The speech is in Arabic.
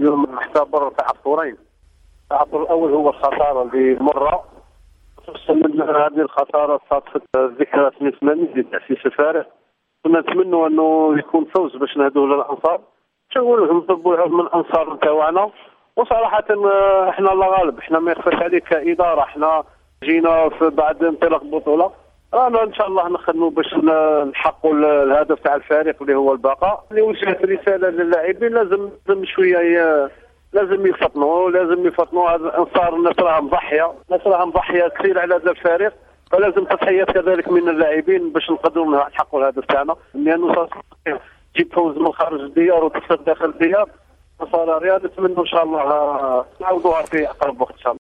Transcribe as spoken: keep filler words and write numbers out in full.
اليوم نعتبر تعثرين. التعثر الاول هو الخساره اللي مره، خصوصا من هذه الخساره صادفت ذكرى سنه ثمانين لتاسيس الفارق. كنا نتمنوا انه يكون فوز باش نهدوا للانصار، نقول لهم ضربوا من الانصار نتاعنا. وصراحه احنا الله غالب، احنا ما يخفاش عليك كاداره، احنا جينا بعد انطلاق البطوله رانا ان شاء الله نخدموا باش نحققوا الهدف تاع الفريق اللي هو البقاء. اللي وجهت رساله للاعبين لازم لازم شويه لازم يفطنوا لازم يفطنوا هذا الانصار. الناس راها مضحيه، الناس راها مضحيه كثير على هذا الفريق، فلازم تضحيات كذلك من اللاعبين باش نقدروا نحققوا الهدف تاعنا. لانه تجيب فوز من خارج الديار وتصل داخل الديار صار رياض. نتمنى ان شاء الله نعوضوها في اقرب وقت ان شاء الله.